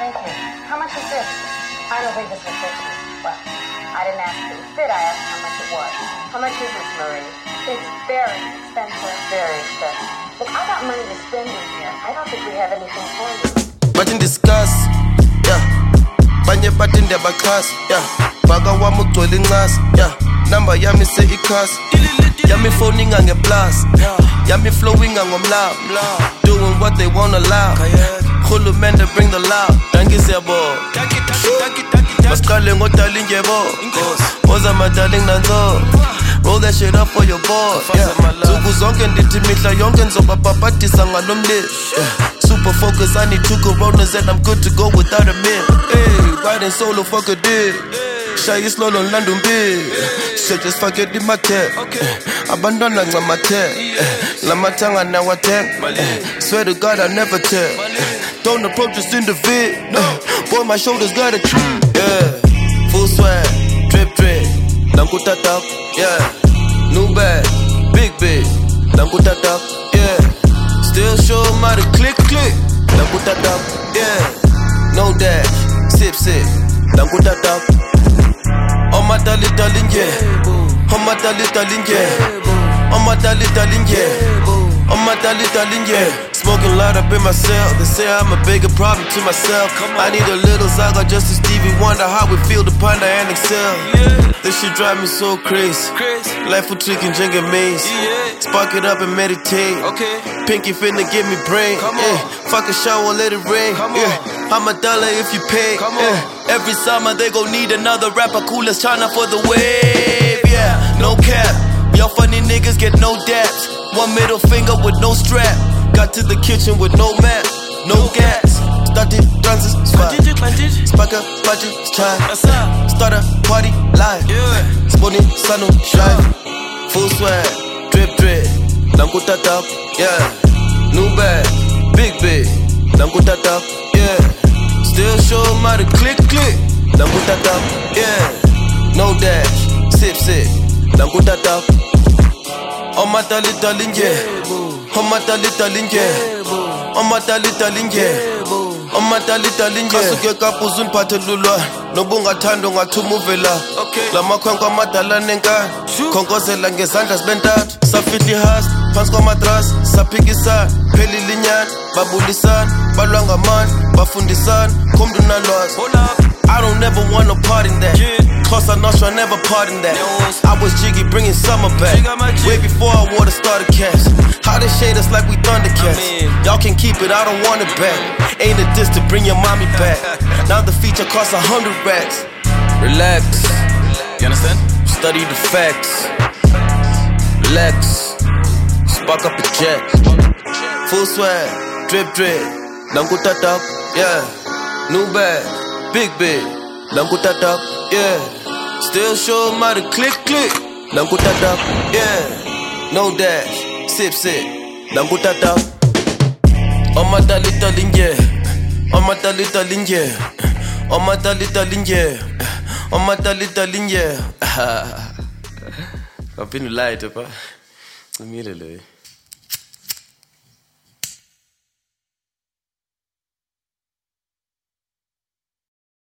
Thank you. How much is this? I don't think this was fiction. Well, I didn't ask if it was fit, I asked how much it was. How much is this, Marie? It's very expensive. Very expensive. Look, I got money to spend in here. I don't think we have anything for you. But in discuss, yeah. Banye bathi ndiyabaxhasa, yeah. Baka wami ugcwele incasa, yeah. Number yami say ikhasi, yami phoning ngeplus, yami flowing ngomlawo, doing what they won't allow. Khulumende bring the loud, dankie siyabonga. Masiqale ngodala injebo, woza madaling nanzo. Roll that shit up for your boy, yeah. Zuku zonke ndithi mihla yonke nizobabhabhadisa ngalomlilo, yeah. Super focus, I need 2 Coronas and I'm good to go without a meal. Hey, riding solo, fuck a deal. Shy is slow on London Bill. Shit, just forget the matter. Abandon on my tail. Lamatanga now I tell. Swear to God, I never tell. Don't approach us in the vid. Boy, my shoulders got a yeah. Full swag, drip drip. Nanguta top, yeah. New bag, big big. Nanguta top, yeah. Still show 'em how to click click. Nanguta top, yeah. No dash, sip sip. Nanguta top. On my darling, yeah. On my darling, yeah. On my darling, yeah. On my darling, yeah. Smoking loud up in my cell. They say I'm a bigger problem to myself. I need a little Zaga just to Stevie Wonder how we feel to ponder and excel. This shit drive me so crazy. Life for chicken, jingle maze. Spark it up and meditate. Pinky finna give me brain. Fuck a shower, let it rain. I'm $1 if you pay. Every summer they gon' need another rapper cool as China for the wave. Yeah, no cap. Y'all funny niggas get no daps. One middle finger with no strap. Got to the kitchen with no map, no gas. Started dances, spot. Spaka, budget, try. Start a party live. Spooning, sun, shine. Full swag, drip drip. Nanguta top, yeah. New bag, big big. Nanguta top, yeah. Still show 'em how to click click. Nanguta top, yeah. No dash, sip sip. Nanguta top. On my darling, yeah. On my darling, yeah. On my darling, yeah. On my darling, yeah. Kasuke kapuzu niphathe lulwa. Nobungathanda ungathuma uvela. Lamakhwenkwe amadala nenkani. Khonkosela ngezandla sibentathu. Safihla ihasi phansi kwamatrasi. Saphikisana phelile inyani. Babulisana balwa ngamandla. Bafundisana khomntu nalwazi. I don't ever want no part in that. Cause I know I never part in that. I was jiggy bringing summer back. Way before I wore the starter caps. How they shade us like we Thundercats. Y'all can keep it, I don't want it back. Ain't a diss to bring your mommy back. Now the feature costs 100 racks. Relax. You understand? Study the facts. Relax. Spark up a jet. Full swag, drip drip. Nanguta top, yeah. New bag, big big. Nanguta top, yeah. Still show 'em how to click click. Nanguta top, yeah. No dash, sip sip. Nanguta top. On my darling, yeah. On my darling, yeah. On my darling, yeah. On my darling, yeah. I've been light, papa.